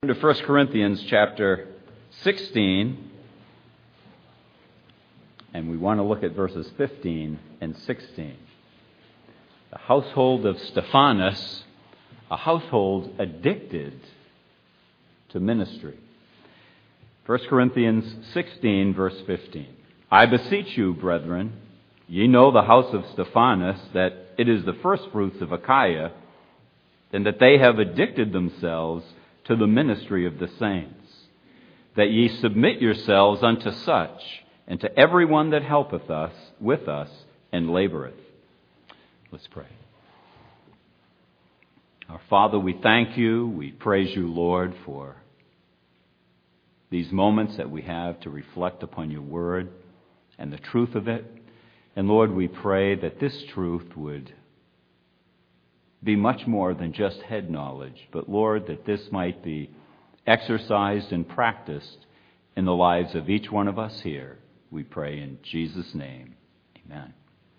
To 1 Corinthians chapter 16, and we want to look at verses 15 and 16. The household of Stephanas, a household addicted to ministry. 1 Corinthians 16, verse 15. I beseech you, brethren, ye know the house of Stephanas, that it is the firstfruits of Achaia, and that they have addicted themselves to the ministry of the saints, that ye submit yourselves unto such, and to every one that helpeth us with us and laboreth. Let's pray. Our Father, we thank you, we praise you, Lord, for these moments that we have to reflect upon your word and the truth of it. And Lord, we pray that this truth would be much more than just head knowledge, but Lord, that this might be exercised and practiced in the lives of each one of us here. We pray in Jesus' name. Amen.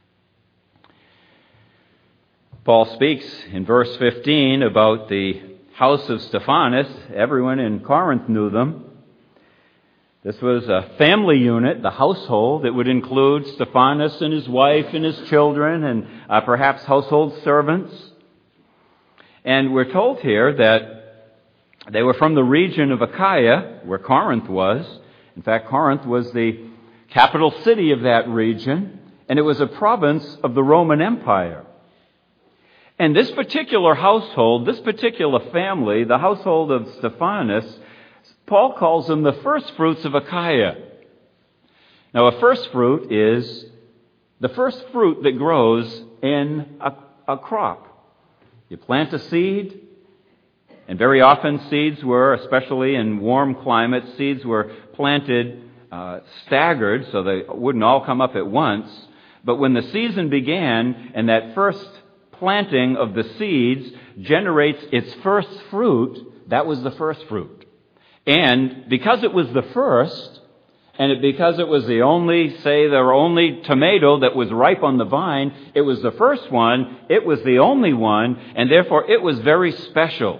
Paul speaks in verse 15 about the house of Stephanas. Everyone in Corinth knew them. This was a family unit, the household. It would include Stephanas and his wife and his children and perhaps household servants. And we're told here that they were from the region of Achaia, where Corinth was. In fact, Corinth was the capital city of that region, and it was a province of the Roman Empire. And this particular household, this particular family, the household of Stephanas, Paul calls them the first fruits of Achaia. Now, a first fruit is the first fruit that grows in a crop. You plant a seed, and very often seeds were, especially in warm climates, seeds were planted staggered so they wouldn't all come up at once. But when the season began and that first planting of the seeds generates its first fruit, that was the first fruit. And because it was the first, and because it was the only tomato that was ripe on the vine, it was the first one, it was the only one, and therefore it was very special.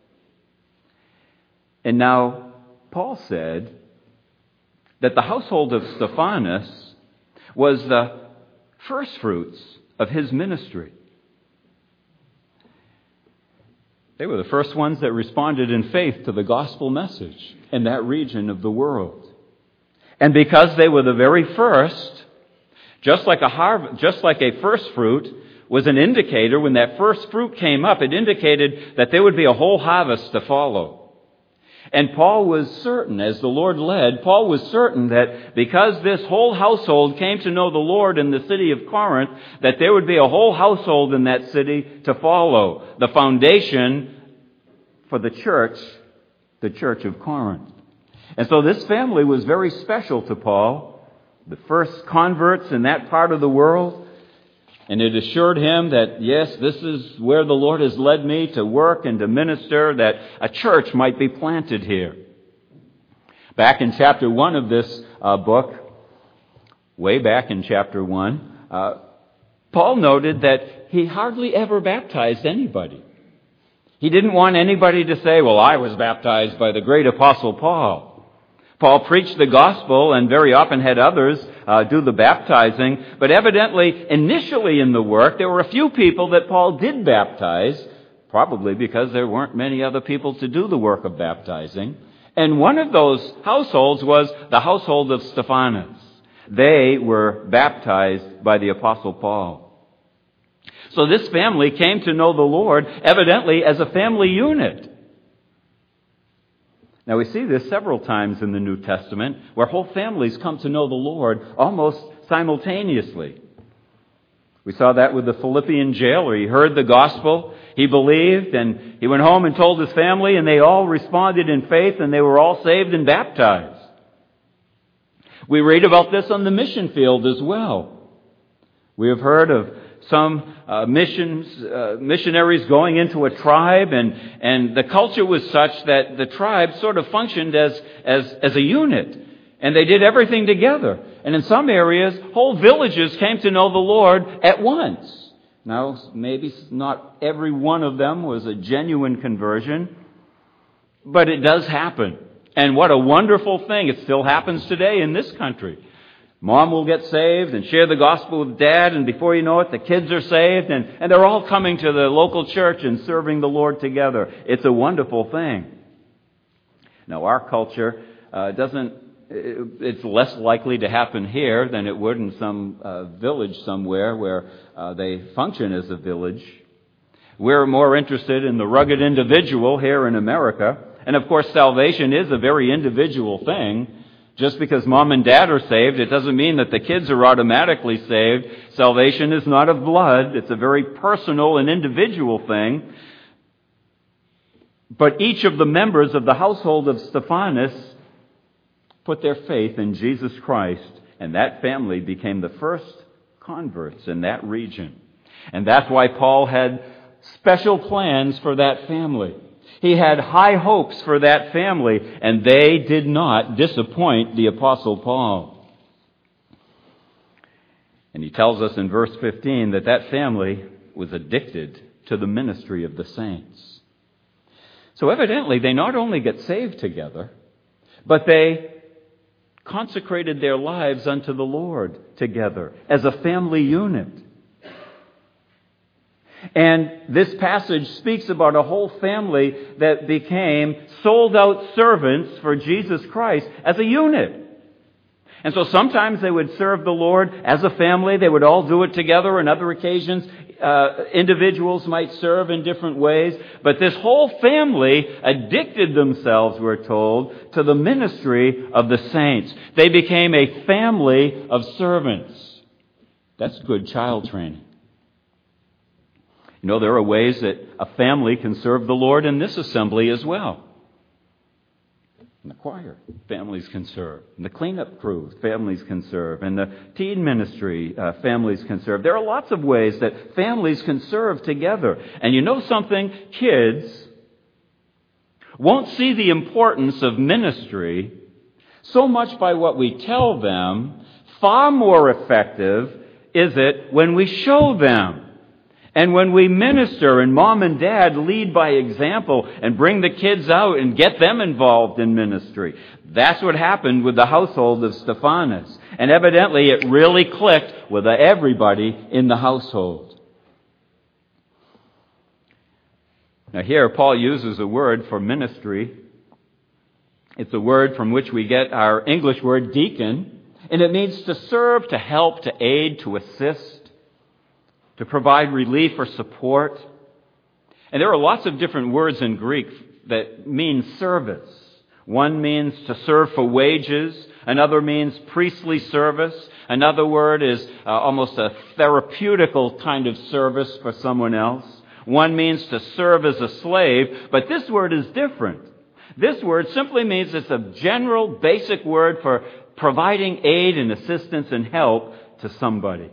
And now, Paul said that the household of Stephanas was the first fruits of his ministry. They were the first ones that responded in faith to the gospel message in that region of the world. And because they were the very first, just like a first fruit was an indicator, when that first fruit came up, it indicated that there would be a whole harvest to follow. And Paul was certain, as the Lord led, Paul was certain that because this whole household came to know the Lord in the city of Corinth, that there would be a whole household in that city to follow. The foundation for the church of Corinth. And so this family was very special to Paul, the first converts in that part of the world. And it assured him that, yes, this is where the Lord has led me to work and to minister, that a church might be planted here. Back in chapter 1 of this book, way back in chapter 1, Paul noted that he hardly ever baptized anybody. He didn't want anybody to say, well, I was baptized by the great apostle Paul. Paul preached the gospel and very often had others do the baptizing. But evidently, initially in the work, there were a few people that Paul did baptize, probably because there weren't many other people to do the work of baptizing. And one of those households was the household of Stephanas. They were baptized by the apostle Paul. So this family came to know the Lord, evidently, as a family unit. Now, we see this several times in the New Testament, where whole families come to know the Lord almost simultaneously. We saw that with the Philippian jailer. He heard the gospel, he believed, and he went home and told his family, and they all responded in faith, and they were all saved and baptized. We read about this on the mission field as well. We have heard of some missionaries going into a tribe, and the culture was such that the tribe sort of functioned as a unit, and they did everything together. And in some areas, whole villages came to know the Lord at once. Now, maybe not every one of them was a genuine conversion, But it does happen. And what a wonderful thing. It still happens today in this country. Mom will get saved and share the gospel with Dad, and before you know it, the kids are saved, and they're all coming to the local church and serving the Lord together. It's a wonderful thing. Now, our culture it's less likely to happen here than it would in some village somewhere where they function as a village. We're more interested in the rugged individual here in America. And of course, salvation is a very individual thing. Just because mom and dad are saved, it doesn't mean that the kids are automatically saved. Salvation is not of blood. It's a very personal and individual thing. But each of the members of the household of Stephanas put their faith in Jesus Christ, and that family became the first converts in that region. And that's why Paul had special plans for that family. He had high hopes for that family, and they did not disappoint the Apostle Paul. And he tells us in verse 15 that family was addicted to the ministry of the saints. So evidently, they not only get saved together, but they consecrated their lives unto the Lord together as a family unit. And this passage speaks about a whole family that became sold-out servants for Jesus Christ as a unit. And so sometimes they would serve the Lord as a family. They would all do it together. On other occasions, individuals might serve in different ways. But this whole family addicted themselves, we're told, to the ministry of the saints. They became a family of servants. That's good child training. You know, there are ways that a family can serve the Lord in this assembly as well. In the choir, families can serve. In the cleanup crew, families can serve. In the teen ministry, families can serve. There are lots of ways that families can serve together. And you know something? Kids won't see the importance of ministry so much by what we tell them. Far more effective is it when we show them. And when we minister and mom and dad lead by example and bring the kids out and get them involved in ministry. That's what happened with the household of Stephanas. And evidently it really clicked with everybody in the household. Now here Paul uses a word for ministry. It's a word from which we get our English word deacon. And it means to serve, to help, to aid, to assist, to provide relief or support. And there are lots of different words in Greek that mean service. One means to serve for wages. Another means priestly service. Another word is almost a therapeutical kind of service for someone else. One means to serve as a slave, but this word is different. This word simply means it's a general, basic word for providing aid and assistance and help to somebody.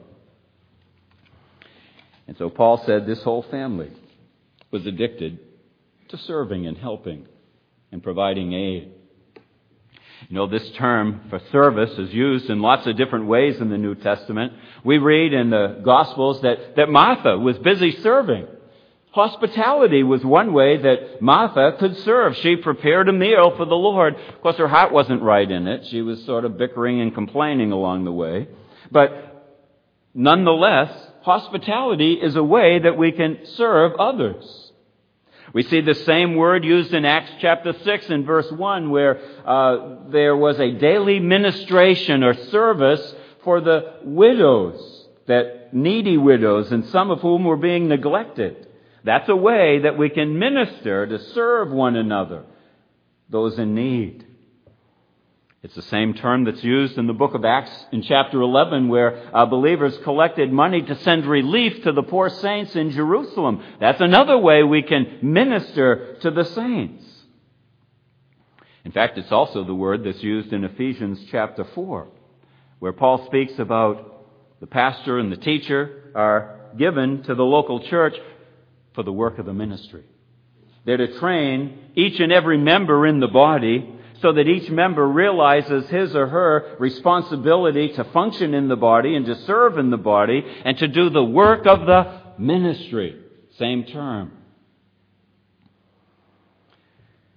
And so Paul said this whole family was addicted to serving and helping and providing aid. You know, this term for service is used in lots of different ways in the New Testament. We read in the Gospels that Martha was busy serving. Hospitality was one way that Martha could serve. She prepared a meal for the Lord. Of course, her heart wasn't right in it. She was sort of bickering and complaining along the way. But nonetheless, hospitality is a way that we can serve others. We see the same word used in Acts chapter 6 and verse 1 where there was a daily ministration or service for the widows, that needy widows, and some of whom were being neglected. That's a way that we can minister to serve one another, those in need. It's the same term that's used in the book of Acts in chapter 11 where believers collected money to send relief to the poor saints in Jerusalem. That's another way we can minister to the saints. In fact, it's also the word that's used in Ephesians chapter 4 where Paul speaks about the pastor and the teacher are given to the local church for the work of the ministry. They're to train each and every member in the body so that each member realizes his or her responsibility to function in the body and to serve in the body and to do the work of the ministry. Same term.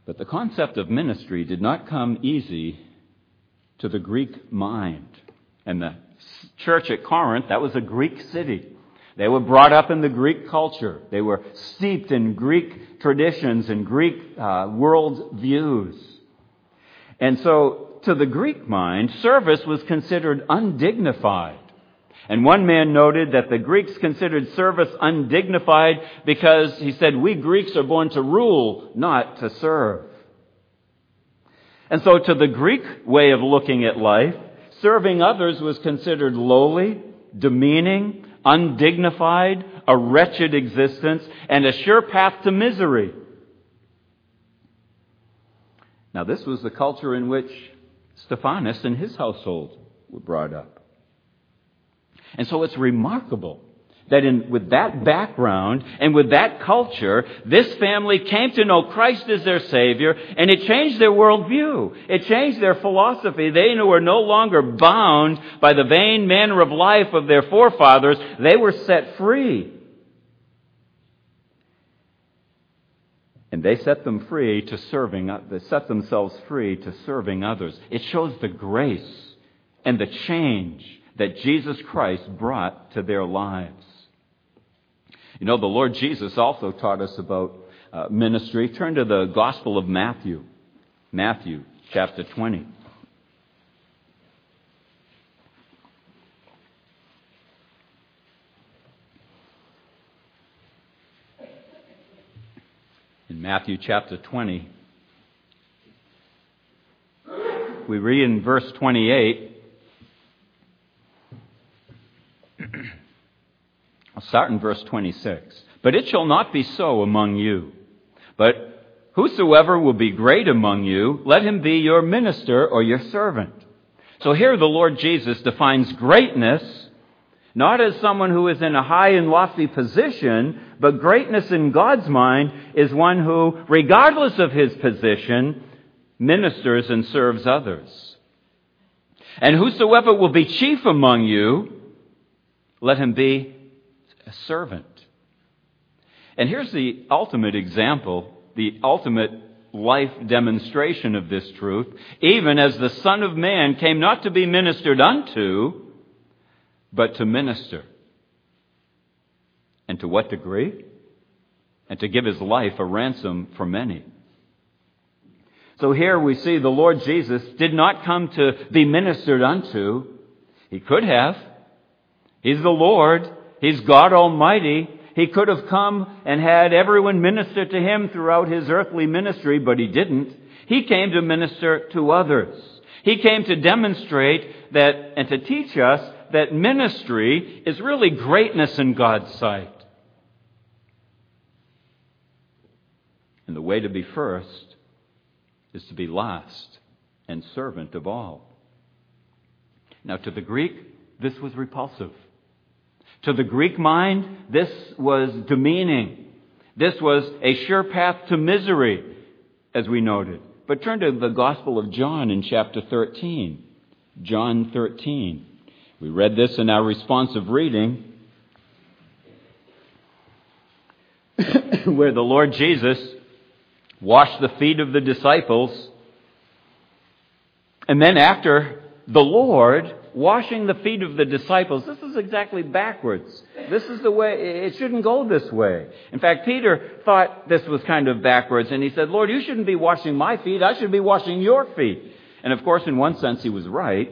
But the concept of ministry did not come easy to the Greek mind. And the church at Corinth, that was a Greek city. They were brought up in the Greek culture. They were steeped in Greek traditions and Greek world views. And so, to the Greek mind, service was considered undignified. And one man noted that the Greeks considered service undignified because, he said, we Greeks are born to rule, not to serve. And so to the Greek way of looking at life, serving others was considered lowly, demeaning, undignified, a wretched existence, and a sure path to misery. Now this was the culture in which Stephanus and his household were brought up. And so it's remarkable that with that background and with that culture, this family came to know Christ as their Savior, and it changed their worldview. It changed their philosophy. They were no longer bound by the vain manner of life of their forefathers. They were set free. And they set them free to serving. They set themselves free to serving others. It shows the grace and the change that Jesus Christ brought to their lives. You know, the Lord Jesus also taught us about ministry. Turn to the Gospel of Matthew. Matthew chapter 20. In Matthew chapter 20, we read in verse 28, I'll start in verse 26. But it shall not be so among you. But whosoever will be great among you, let him be your minister or your servant. So here the Lord Jesus defines greatness not as someone who is in a high and lofty position, but greatness in God's mind is one who, regardless of his position, ministers and serves others. And whosoever will be chief among you, let him be a servant. And here's the ultimate example, the ultimate life demonstration of this truth. Even as the Son of Man came not to be ministered unto, but to minister. And to what degree? And to give his life a ransom for many. So here we see the Lord Jesus did not come to be ministered unto. He could have. He's the Lord. He's God Almighty. He could have come and had everyone minister to him throughout his earthly ministry, but he didn't. He came to minister to others. He came to demonstrate that and to teach us that ministry is really greatness in God's sight. And the way to be first is to be last and servant of all. Now, to the Greek, this was repulsive. To the Greek mind, this was demeaning. This was a sure path to misery, as we noted. But turn to the Gospel of John in chapter 13. John 13. We read this in our responsive reading, where the Lord Jesus washed the feet of the disciples. And then after the Lord washing the feet of the disciples, this is exactly backwards. This is the way, it shouldn't go this way. In fact, Peter thought this was kind of backwards, and he said, Lord, you shouldn't be washing my feet, I should be washing your feet. And of course, in one sense, he was right.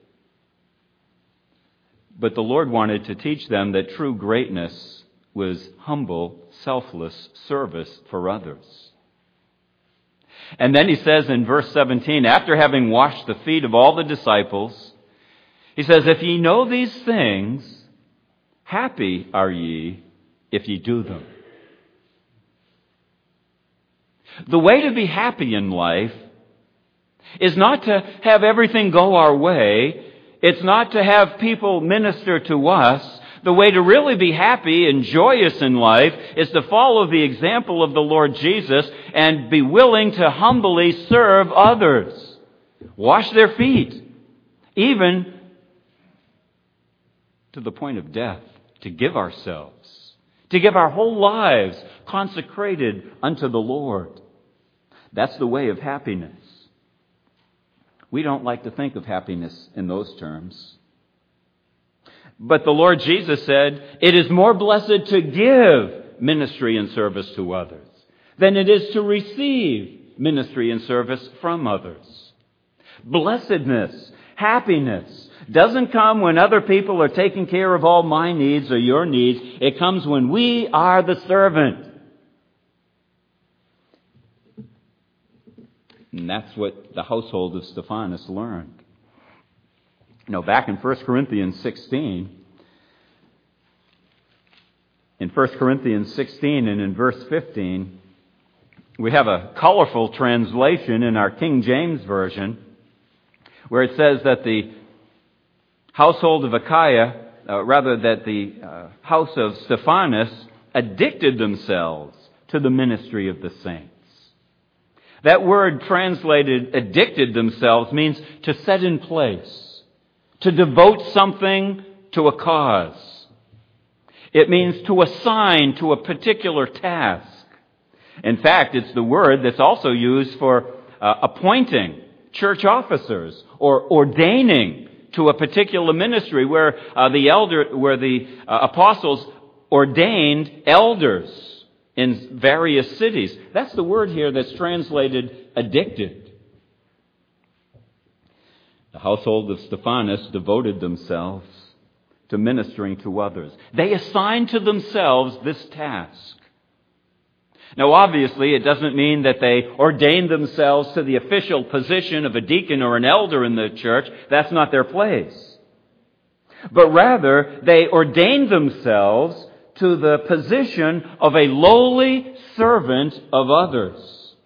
But the Lord wanted to teach them that true greatness was humble, selfless service for others. And then he says in verse 17, after having washed the feet of all the disciples, he says, if ye know these things, happy are ye if ye do them. The way to be happy in life is not to have everything go our way. It's not to have people minister to us. The way to really be happy and joyous in life is to follow the example of the Lord Jesus and be willing to humbly serve others. Wash their feet. Even to the point of death. To give ourselves. To give our whole lives consecrated unto the Lord. That's the way of happiness. We don't like to think of happiness in those terms. But the Lord Jesus said, it is more blessed to give ministry and service to others than it is to receive ministry and service from others. Blessedness, happiness, doesn't come when other people are taking care of all my needs or your needs. It comes when we are the servant. And that's what the household of Stephanas learned. Back in 1 Corinthians 16, and in verse 15, we have a colorful translation in our King James Version where it says that the household of Achaia, that the house of Stephanas addicted themselves to the ministry of the saints. That word translated addicted themselves means to set in place, to devote something to a cause. It means to assign to a particular task. In fact, it's the word that's also used for appointing church officers or ordaining to a particular ministry where the apostles ordained elders in various cities. That's the word here that's translated addicted. The household of Stephanas devoted themselves to ministering to others. They assigned to themselves this task. Now, obviously, it doesn't mean that they ordained themselves to the official position of a deacon or an elder in the church. That's not their place. But rather, they ordained themselves to the position of a lowly servant of others.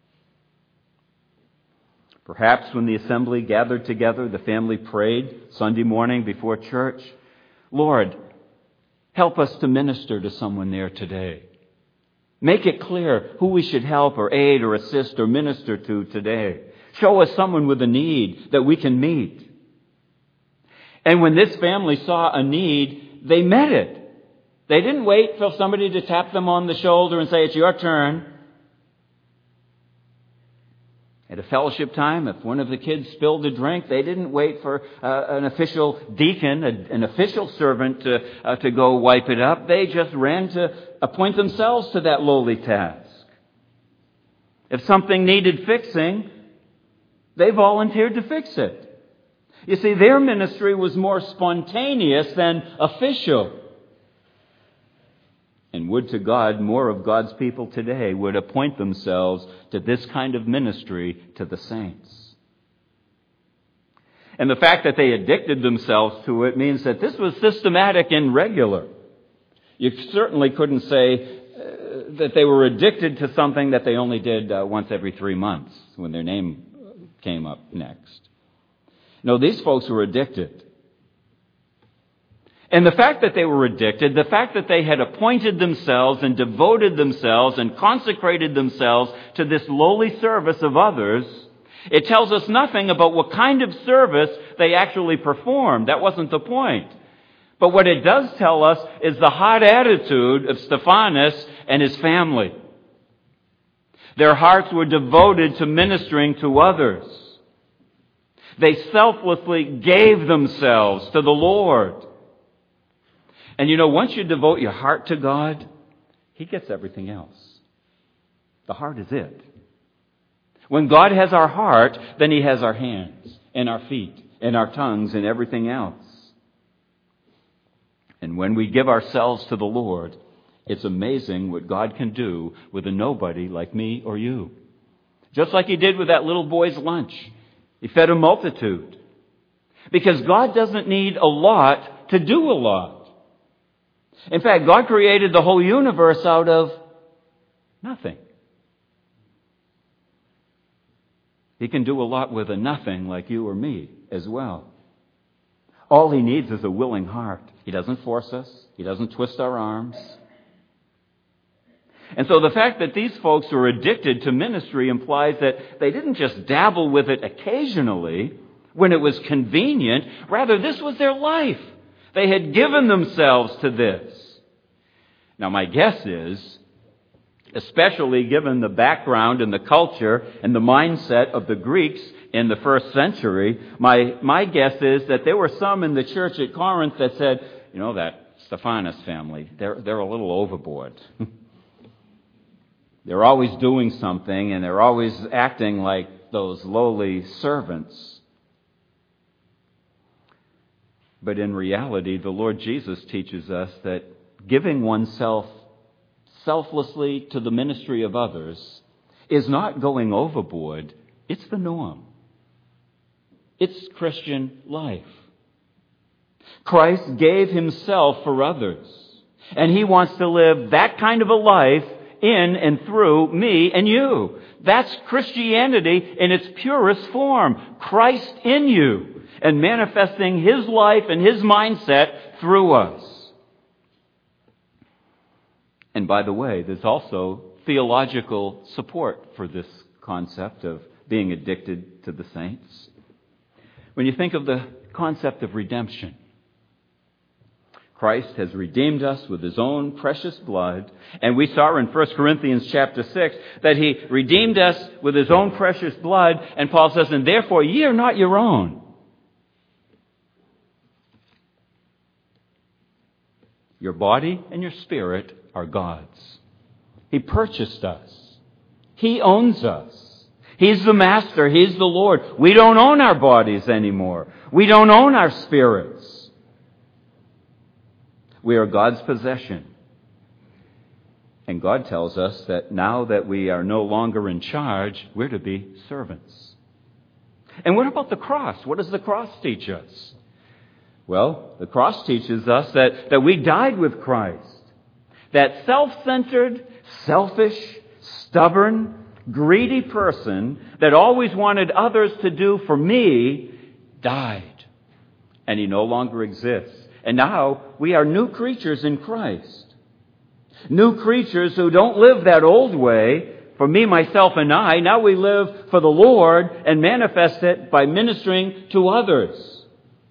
Perhaps when the assembly gathered together, the family prayed Sunday morning before church, Lord, help us to minister to someone there today. Make it clear who we should help or aid or assist or minister to today. Show us someone with a need that we can meet. And when this family saw a need, they met it. They didn't wait for somebody to tap them on the shoulder and say, it's your turn. At a fellowship time, if one of the kids spilled a drink, they didn't wait for an official deacon, an official servant to go wipe it up. They just ran to appoint themselves to that lowly task. If something needed fixing, they volunteered to fix it. You see, their ministry was more spontaneous than official. And would to God, more of God's people today would appoint themselves to this kind of ministry to the saints. And the fact that they addicted themselves to it means that this was systematic and regular. You certainly couldn't say that they were addicted to something that they only did once every 3 months when their name came up next. No, these folks were addicted. And the fact that they were addicted, the fact that they had appointed themselves and devoted themselves and consecrated themselves to this lowly service of others, it tells us nothing about what kind of service they actually performed. That wasn't the point. But what it does tell us is the hot attitude of Stephanas and his family. Their hearts were devoted to ministering to others. They selflessly gave themselves to the Lord. And once you devote your heart to God, He gets everything else. The heart is it. When God has our heart, then He has our hands and our feet and our tongues and everything else. And when we give ourselves to the Lord, it's amazing what God can do with a nobody like me or you. Just like He did with that little boy's lunch. He fed a multitude. Because God doesn't need a lot to do a lot. In fact, God created the whole universe out of nothing. He can do a lot with a nothing like you or me as well. All He needs is a willing heart. He doesn't force us. He doesn't twist our arms. And so the fact that these folks were addicted to ministry implies that they didn't just dabble with it occasionally when it was convenient. Rather, this was their life. They had given themselves to this. Now, my guess is especially given the background and the culture and the mindset of the Greeks in the first century. My guess is that there were some in the church at Corinth that said, that Stephanas family, they're a little overboard. They're always doing something, and they're always acting like those lowly servants. But in reality, the Lord Jesus teaches us that giving oneself selflessly to the ministry of others is not going overboard. It's the norm. It's Christian life. Christ gave himself for others, and he wants to live that kind of a life in and through me and you. That's Christianity in its purest form. Christ in you and manifesting his life and his mindset through us. And by the way, there's also theological support for this concept of being addicted to the saints. When you think of the concept of redemption, Christ has redeemed us with his own precious blood. And we saw in 1 Corinthians chapter 6 that he redeemed us with his own precious blood. And Paul says, and therefore ye are not your own. Your body and your spirit are God's. He purchased us. He owns us. He's the master. He's the Lord. We don't own our bodies anymore. We don't own our spirits. We are God's possession. And God tells us that now that we are no longer in charge, we're to be servants. And what about the cross? What does the cross teach us? Well, the cross teaches us that we died with Christ. That self-centered, selfish, stubborn, greedy person that always wanted others to do for me died. And he no longer exists. And now we are new creatures in Christ. New creatures who don't live that old way for me, myself, and I. Now we live for the Lord and manifest it by ministering to others.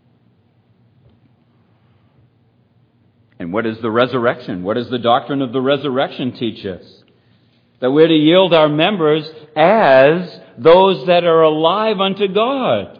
And what is the resurrection? What does the doctrine of the resurrection teach us? That we're to yield our members as those that are alive unto God.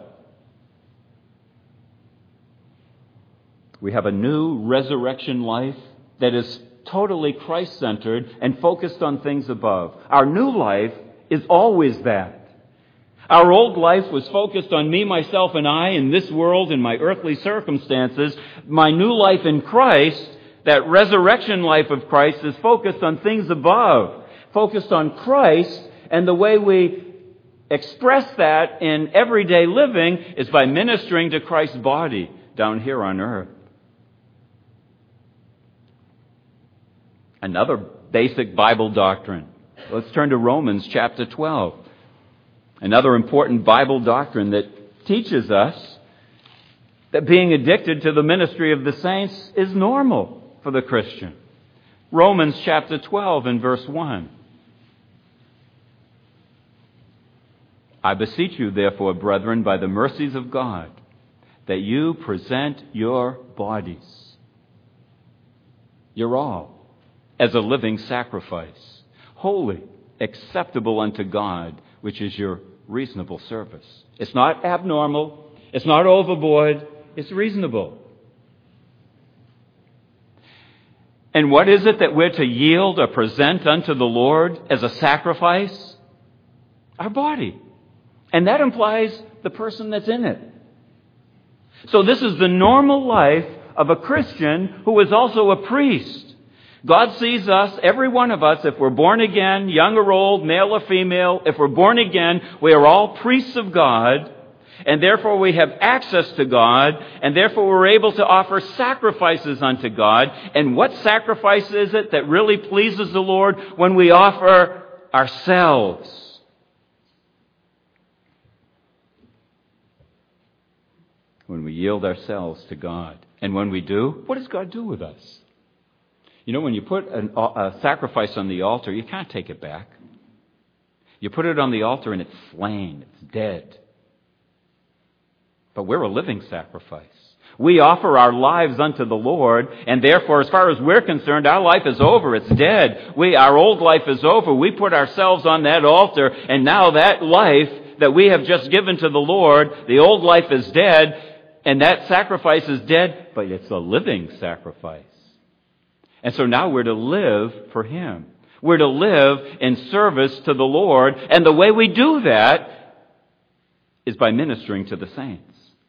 We have a new resurrection life that is totally Christ-centered and focused on things above. Our new life is always that. Our old life was focused on me, myself, and I in this world and my earthly circumstances. My new life in Christ, that resurrection life of Christ, is focused on things above, focused on Christ, and the way we express that in everyday living is by ministering to Christ's body down here on earth. Another basic Bible doctrine. Let's turn to Romans chapter 12. Another important Bible doctrine that teaches us that being addicted to the ministry of the saints is normal for the Christian. Romans chapter 12 and verse 1. I beseech you, therefore, brethren, by the mercies of God, that you present your bodies, your all, as a living sacrifice, holy, acceptable unto God, which is your reasonable service. It's not abnormal. It's not overboard. It's reasonable. And what is it that we're to yield or present unto the Lord as a sacrifice? Our body. And that implies the person that's in it. So this is the normal life of a Christian who is also a priest. God sees us, every one of us, if we're born again, young or old, male or female, if we're born again, we are all priests of God, and therefore we have access to God, and therefore we're able to offer sacrifices unto God. And what sacrifice is it that really pleases the Lord? When we offer ourselves. When we yield ourselves to God. And when we do, what does God do with us? When you put a sacrifice on the altar, you can't take it back. You put it on the altar and it's slain, it's dead. But we're a living sacrifice. We offer our lives unto the Lord, and therefore, as far as we're concerned, our life is over. It's dead. Our old life is over. We put ourselves on that altar, and now that life that we have just given to the Lord, the old life is dead, and that sacrifice is dead, but it's a living sacrifice. And so now we're to live for Him. We're to live in service to the Lord, and the way we do that is by ministering to the saints.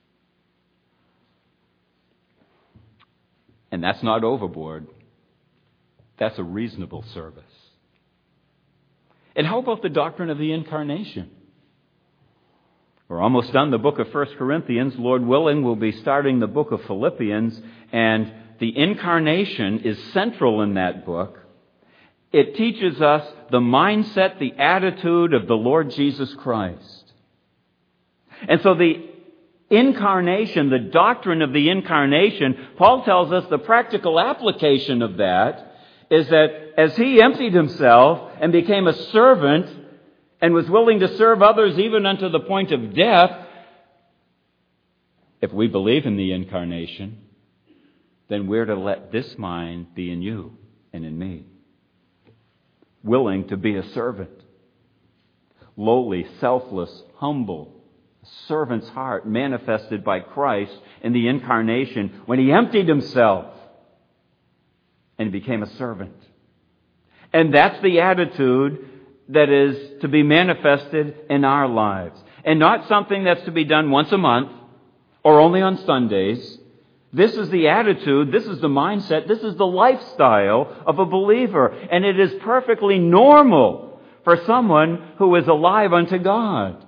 And that's not overboard. That's a reasonable service. And how about the doctrine of the incarnation? We're almost done the book of 1 Corinthians. Lord willing, we'll be starting the book of Philippians, and the incarnation is central in that book. It teaches us the mindset, the attitude of the Lord Jesus Christ. And so the incarnation, the doctrine of the incarnation, Paul tells us the practical application of that is that as He emptied Himself and became a servant and was willing to serve others even unto the point of death, if we believe in the incarnation, then we're to let this mind be in you and in me. Willing to be a servant. Lowly, selfless, humble. Servant's heart manifested by Christ in the incarnation when He emptied Himself and became a servant. And that's the attitude that is to be manifested in our lives. And not something that's to be done once a month or only on Sundays. This is the attitude, this is the mindset, this is the lifestyle of a believer. And it is perfectly normal for someone who is alive unto God.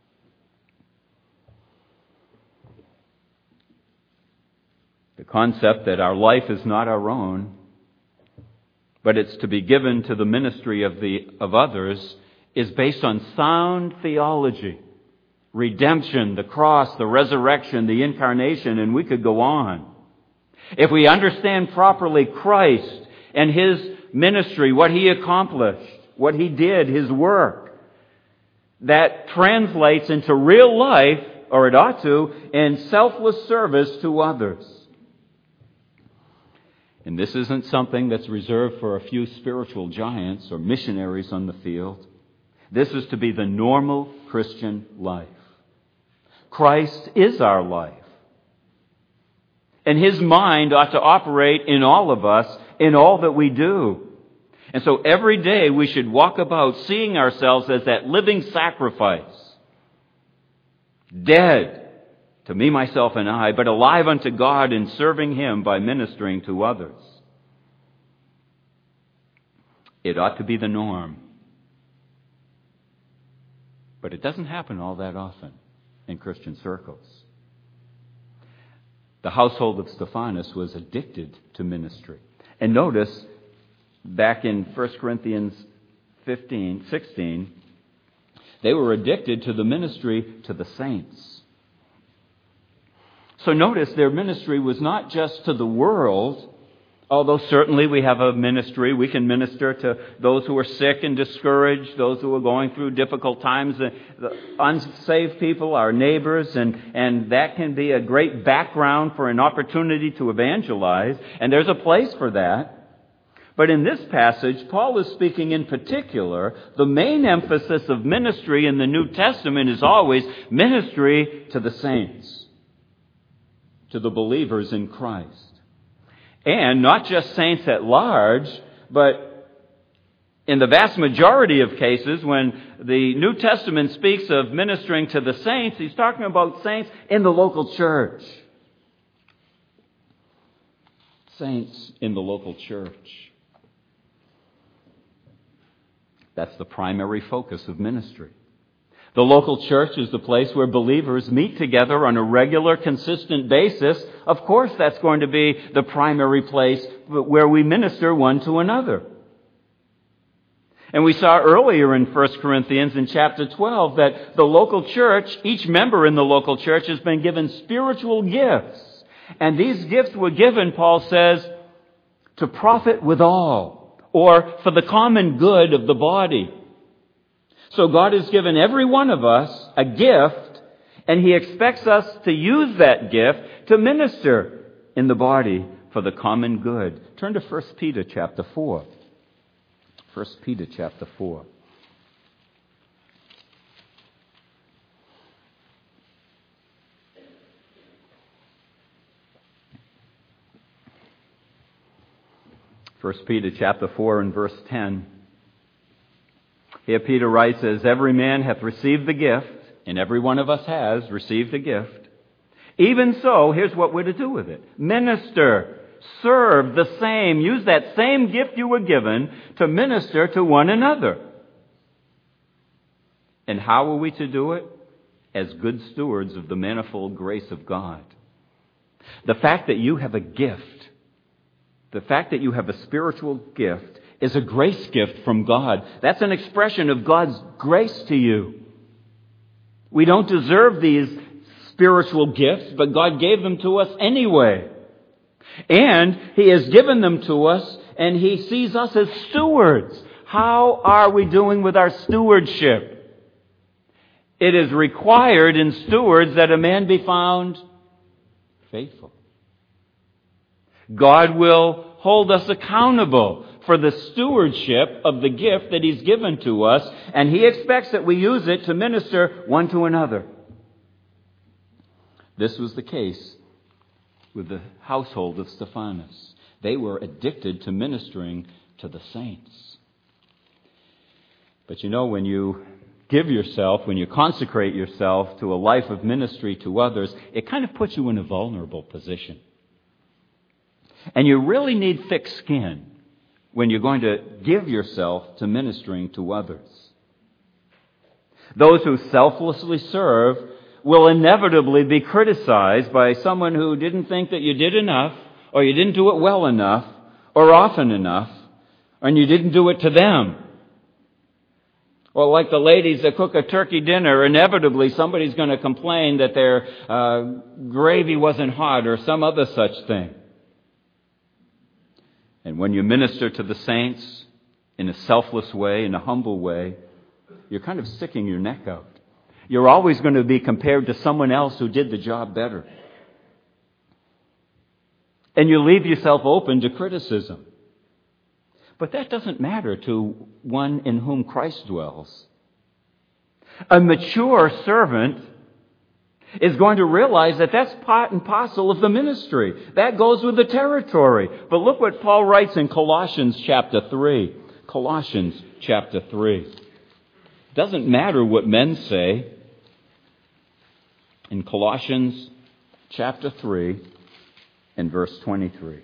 The concept that our life is not our own, but it's to be given to the ministry of others, is based on sound theology. Redemption, the cross, the resurrection, the incarnation, and we could go on. If we understand properly Christ and His ministry, what He accomplished, what He did, His work, that translates into real life, or it ought to, in selfless service to others. And this isn't something that's reserved for a few spiritual giants or missionaries on the field. This is to be the normal Christian life. Christ is our life. And His mind ought to operate in all of us, in all that we do. And so every day we should walk about seeing ourselves as that living sacrifice. Dead to me, myself, and I, but alive unto God in serving Him by ministering to others. It ought to be the norm. But it doesn't happen all that often in Christian circles. The household of Stephanas was addicted to ministry. And notice, back in 1 Corinthians 16, they were addicted to the ministry to the saints. So notice their ministry was not just to the world, although certainly we have a ministry. We can minister to those who are sick and discouraged, those who are going through difficult times, the unsaved people, our neighbors, and that can be a great background for an opportunity to evangelize, and there's a place for that. But in this passage, Paul is speaking in particular, the main emphasis of ministry in the New Testament is always ministry to the saints, to the believers in Christ. And not just saints at large, but in the vast majority of cases, when the New Testament speaks of ministering to the saints, he's talking about saints in the local church. Saints in the local church. That's the primary focus of ministry. The local church is the place where believers meet together on a regular, consistent basis. Of course, that's going to be the primary place where we minister one to another. And we saw earlier in 1 Corinthians in chapter 12 that the local church, each member in the local church has been given spiritual gifts. And these gifts were given, Paul says, to profit withal, or for the common good of the body. So God has given every one of us a gift, And He expects us to use that gift to minister in the body for the common good. Turn to 1 Peter chapter 4. 1 Peter chapter 4. First Peter chapter 4 and verse 10. Here Peter writes, as every man hath received the gift, and every one of us has received a gift, even so, here's what we're to do with it. Minister, serve the same, use that same gift you were given to minister to one another. And how are we to do it? As good stewards of the manifold grace of God. The fact that you have a gift, the fact that you have a spiritual gift, is a grace gift from God. That's an expression of God's grace to you. We don't deserve these spiritual gifts, but God gave them to us anyway. And He has given them to us, and He sees us as stewards. How are we doing with our stewardship? It is required in stewards that a man be found faithful. God will hold us accountable for the stewardship of the gift that He's given to us, and He expects that we use it to minister one to another. This was the case with the household of Stephanas. They were addicted to ministering to the saints. But you know, when you give yourself, when you consecrate yourself to a life of ministry to others, it kind of puts you in a vulnerable position. And you really need thick skin when you're going to give yourself to ministering to others. Those who selflessly serve will inevitably be criticized by someone who didn't think that you did enough, or you didn't do it well enough, or often enough, and you didn't do it to them. Or like the ladies that cook a turkey dinner, inevitably somebody's going to complain that their gravy wasn't hot or some other such thing. And when you minister to the saints in a selfless way, in a humble way, you're kind of sticking your neck out. You're always going to be compared to someone else who did the job better. And you leave yourself open to criticism. But that doesn't matter to one in whom Christ dwells. A mature servant is going to realize that that's part and parcel of the ministry. That goes with the territory. But look what Paul writes in Colossians chapter 3. Colossians chapter 3. Doesn't matter what men say. In Colossians chapter 3 and verse 23.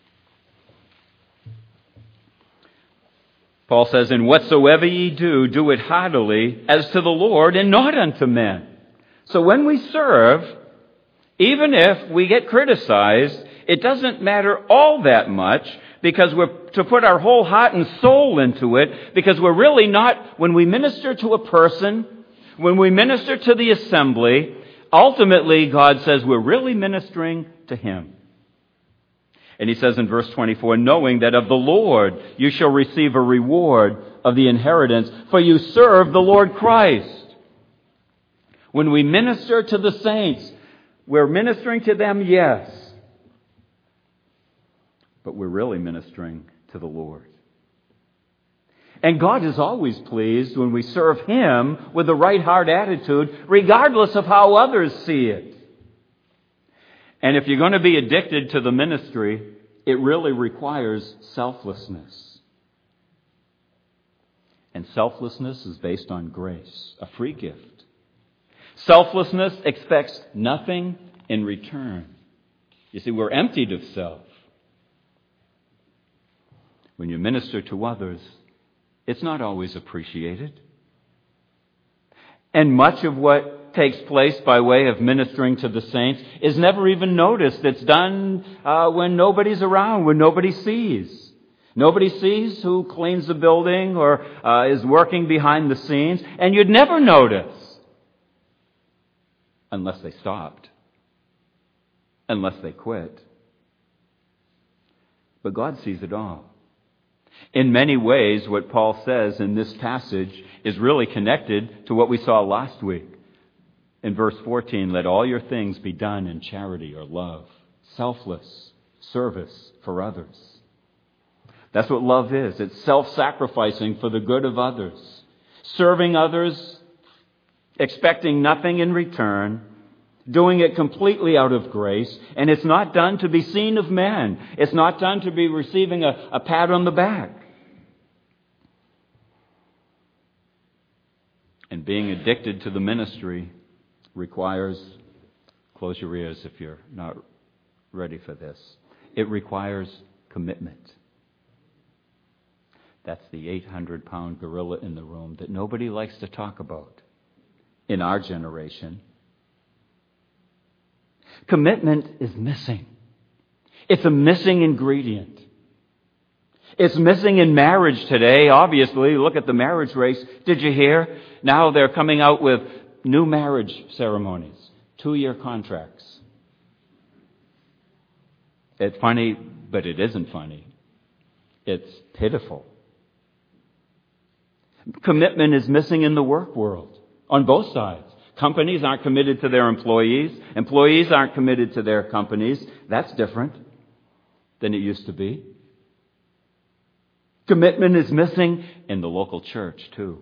Paul says, and whatsoever ye do, do it heartily as to the Lord and not unto men. So when we serve, even if we get criticized, it doesn't matter all that much because we're to put our whole heart and soul into it, because we're really not, when we minister to a person, when we minister to the assembly, ultimately God says we're really ministering to Him. And He says in verse 24, knowing that of the Lord you shall receive a reward of the inheritance, for you serve the Lord Christ. When we minister to the saints, we're ministering to them, yes. But we're really ministering to the Lord. And God is always pleased when we serve Him with the right heart attitude, regardless of how others see it. And if you're going to be addicted to the ministry, it really requires selflessness. And selflessness is based on grace, a free gift. Selflessness expects nothing in return. You see, we're emptied of self. When you minister to others, it's not always appreciated. And much of what takes place by way of ministering to the saints is never even noticed. It's done when nobody's around, when nobody sees. Nobody sees who cleans the building or is working behind the scenes, and you'd never notice. Unless they stopped. Unless they quit. But God sees it all. In many ways, what Paul says in this passage is really connected to what we saw last week. In verse 14, let all your things be done in charity or love, selfless service for others. That's what love is. It's self-sacrificing for the good of others, serving others, expecting nothing in return, doing it completely out of grace, and it's not done to be seen of men. It's not done to be receiving a pat on the back. And being addicted to the ministry requires, close your ears if you're not ready for this, it requires commitment. That's the 800-pound gorilla in the room that nobody likes to talk about in our generation. Commitment is missing. It's a missing ingredient. It's missing in marriage today. Obviously, look at the marriage race. Did you hear? Now they're coming out with new marriage ceremonies, 2-year contracts. It's funny, but it isn't funny. It's pitiful. Commitment is missing in the work world on both sides. Companies aren't committed to their employees. Employees aren't committed to their companies. That's different than it used to be. Commitment is missing in the local church, too.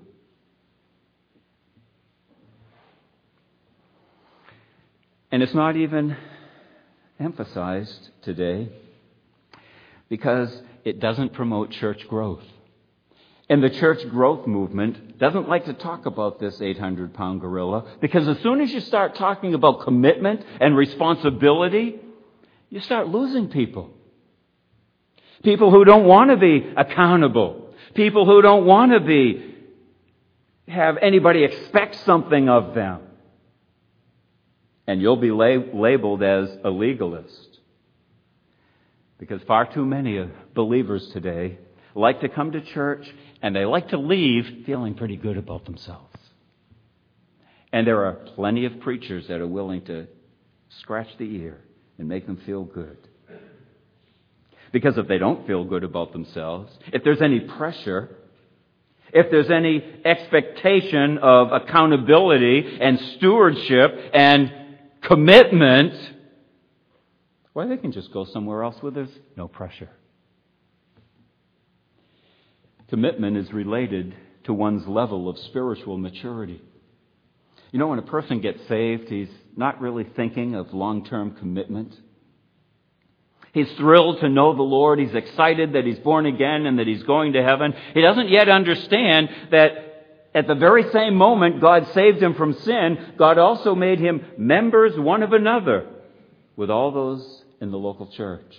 And it's not even emphasized today because it doesn't promote church growth. And the church growth movement doesn't like to talk about this 800-pound gorilla because as soon as you start talking about commitment and responsibility, you start losing people. People who don't want to be accountable. People who don't want to have anybody expect something of them. And you'll be labeled as a legalist. Because far too many believers today like to come to church and they like to leave feeling pretty good about themselves. And there are plenty of preachers that are willing to scratch the ear and make them feel good. Because if they don't feel good about themselves, if there's any pressure, if there's any expectation of accountability and stewardship and commitment, well, they can just go somewhere else where there's no pressure. Commitment is related to one's level of spiritual maturity. You know, when a person gets saved, he's not really thinking of long-term commitment. He's thrilled to know the Lord. He's excited that he's born again and that he's going to heaven. He doesn't yet understand that at the very same moment God saved him from sin, God also made him members one of another with all those in the local church.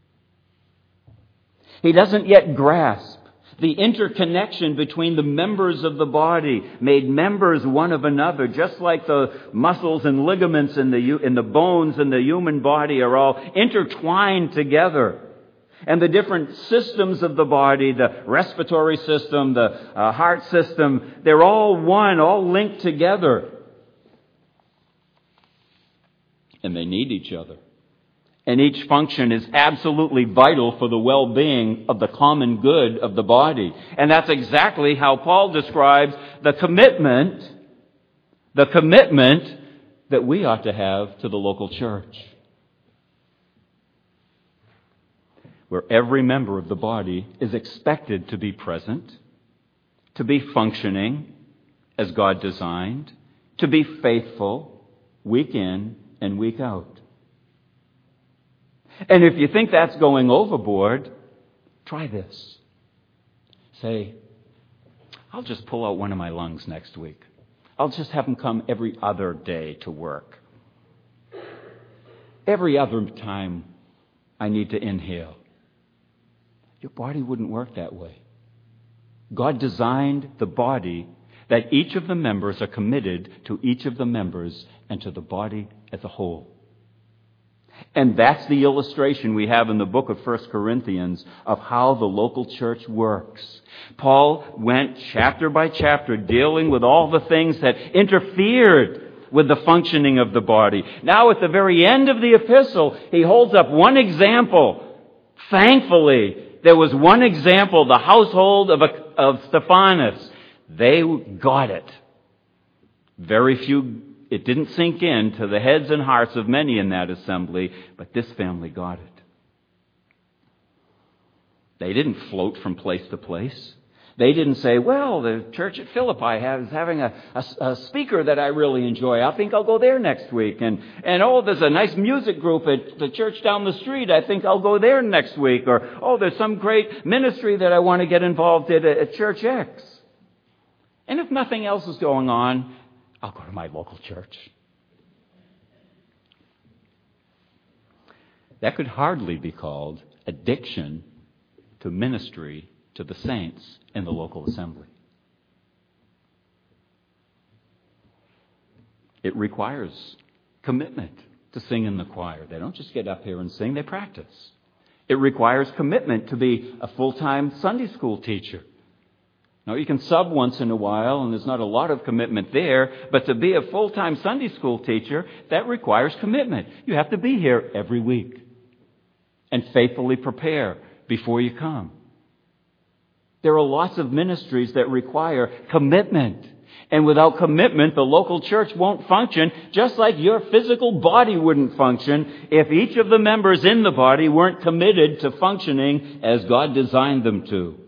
He doesn't yet grasp the interconnection between the members of the body, made members one of another, just like the muscles and ligaments in the bones in the human body are all intertwined together. And the different systems of the body, the respiratory system, the heart system, they're all one, all linked together. And they need each other. And each function is absolutely vital for the well-being of the common good of the body. And that's exactly how Paul describes the commitment that we ought to have to the local church. Where every member of the body is expected to be present, to be functioning as God designed, to be faithful week in and week out. And if you think that's going overboard, try this. Say, I'll just pull out one of my lungs next week. I'll just have them come every other day to work. Every other time I need to inhale. Your body wouldn't work that way. God designed the body that each of the members are committed to each of the members and to the body as a whole. And that's the illustration we have in the book of 1 Corinthians of how the local church works. Paul went chapter by chapter dealing with all the things that interfered with the functioning of the body. Now at the very end of the epistle, he holds up one example. Thankfully, there was one example, the household of Stephanas. They got it. Very few It didn't sink into the heads and hearts of many in that assembly, but this family got it. They didn't float from place to place. They didn't say, well, the church at Philippi is having a speaker that I really enjoy. I think I'll go there next week. And oh, there's a nice music group at the church down the street. I think I'll go there next week. Or, oh, there's some great ministry that I want to get involved in at Church X. And if nothing else is going on, I'll go to my local church. That could hardly be called addiction to ministry to the saints in the local assembly. It requires commitment to sing in the choir. They don't just get up here and sing, they practice. It requires commitment to be a full-time Sunday school teacher. Now, you can sub once in a while, and there's not a lot of commitment there, but to be a full-time Sunday school teacher, that requires commitment. You have to be here every week and faithfully prepare before you come. There are lots of ministries that require commitment. And without commitment, the local church won't function, just like your physical body wouldn't function if each of the members in the body weren't committed to functioning as God designed them to.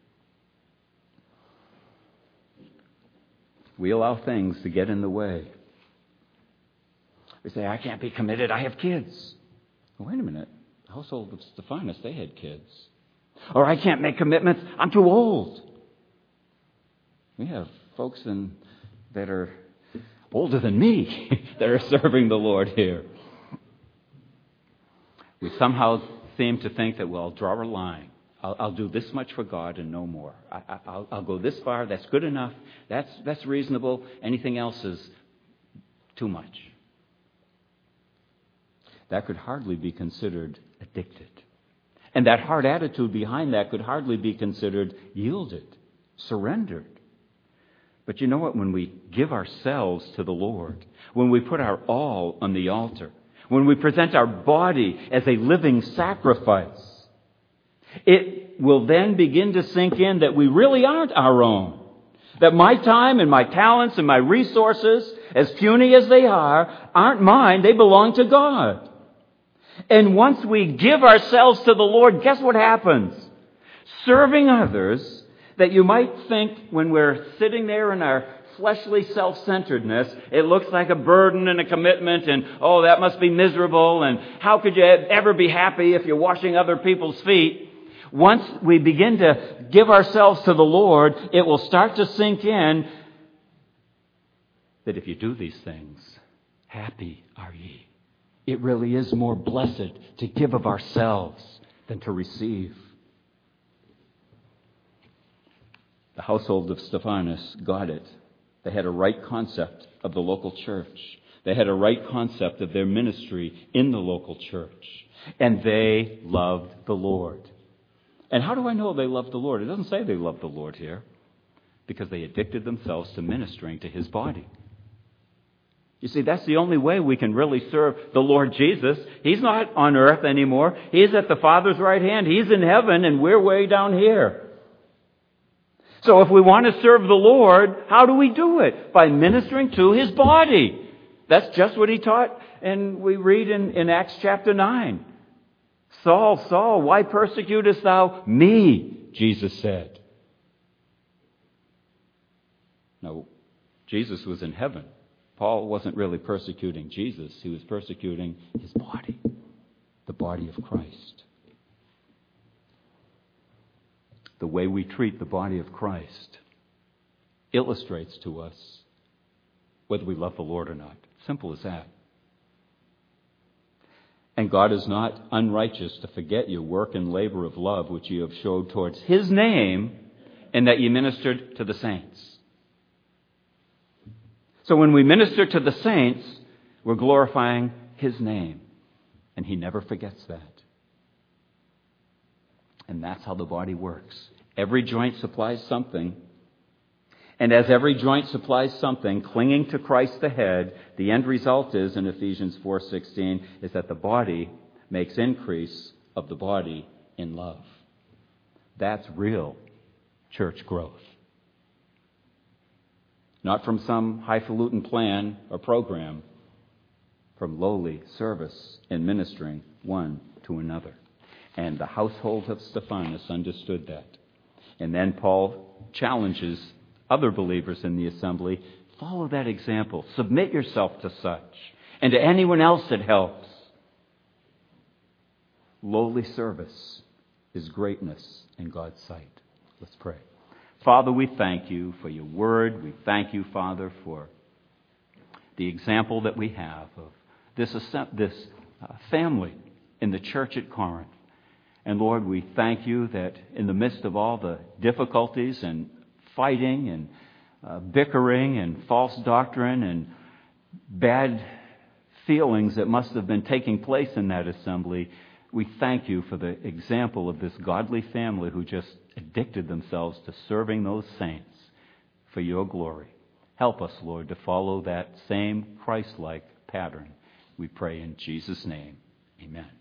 We allow things to get in the way. We say, I can't be committed, I have kids. Well, wait a minute. The household of Stephanus, they had kids. Or I can't make commitments, I'm too old. We have folks that are older than me that are serving the Lord here. We somehow seem to think that, well, I'll draw a line. I'll do this much for God and no more. I'll go this far, that's good enough, that's reasonable, anything else is too much. That could hardly be considered addicted. And that hard attitude behind that could hardly be considered yielded, surrendered. But you know what? When we give ourselves to the Lord, when we put our all on the altar, when we present our body as a living sacrifice, it will then begin to sink in that we really aren't our own. That my time and my talents and my resources, as puny as they are, aren't mine. They belong to God. And once we give ourselves to the Lord, guess what happens? Serving others, that you might think when we're sitting there in our fleshly self-centeredness, it looks like a burden and a commitment, and oh, that must be miserable, and how could you ever be happy if you're washing other people's feet? Once we begin to give ourselves to the Lord, it will start to sink in that if you do these things, happy are ye. It really is more blessed to give of ourselves than to receive. The household of Stephanus got it. They had a right concept of the local church. They had a right concept of their ministry in the local church. And they loved the Lord. And how do I know they loved the Lord? It doesn't say they loved the Lord here. Because they addicted themselves to ministering to His body. You see, that's the only way we can really serve the Lord Jesus. He's not on earth anymore. He's at the Father's right hand. He's in heaven, and we're way down here. So if we want to serve the Lord, how do we do it? By ministering to His body. That's just what He taught, and we read in Acts chapter 9. Saul, Saul, why persecutest thou me? Jesus said. No, Jesus was in heaven. Paul wasn't really persecuting Jesus. He was persecuting his body, the body of Christ. The way we treat the body of Christ illustrates to us whether we love the Lord or not. Simple as that. And God is not unrighteous to forget your work and labor of love which you have showed towards His name, and that you ministered to the saints. So when we minister to the saints, we're glorifying His name. And He never forgets that. And that's how the body works. Every joint supplies something. And as every joint supplies something, clinging to Christ the head, the end result is, in Ephesians 4:16, is that the body makes increase of the body in love. That's real church growth. not from some highfalutin plan or program, from lowly service and ministering one to another. And the household of Stephanas understood that. And then Paul challenges other believers in the assembly, follow that example. Submit yourself to such. And to anyone else that helps. Lowly service is greatness in God's sight. Let's pray. Father, we thank you for your word. We thank you, Father, for the example that we have of this family in the church at Corinth. And Lord, we thank you that in the midst of all the difficulties and fighting and bickering and false doctrine and bad feelings that must have been taking place in that assembly, we thank you for the example of this godly family who just addicted themselves to serving those saints for your glory. Help us, Lord, to follow that same Christ-like pattern. We pray in Jesus' name. Amen.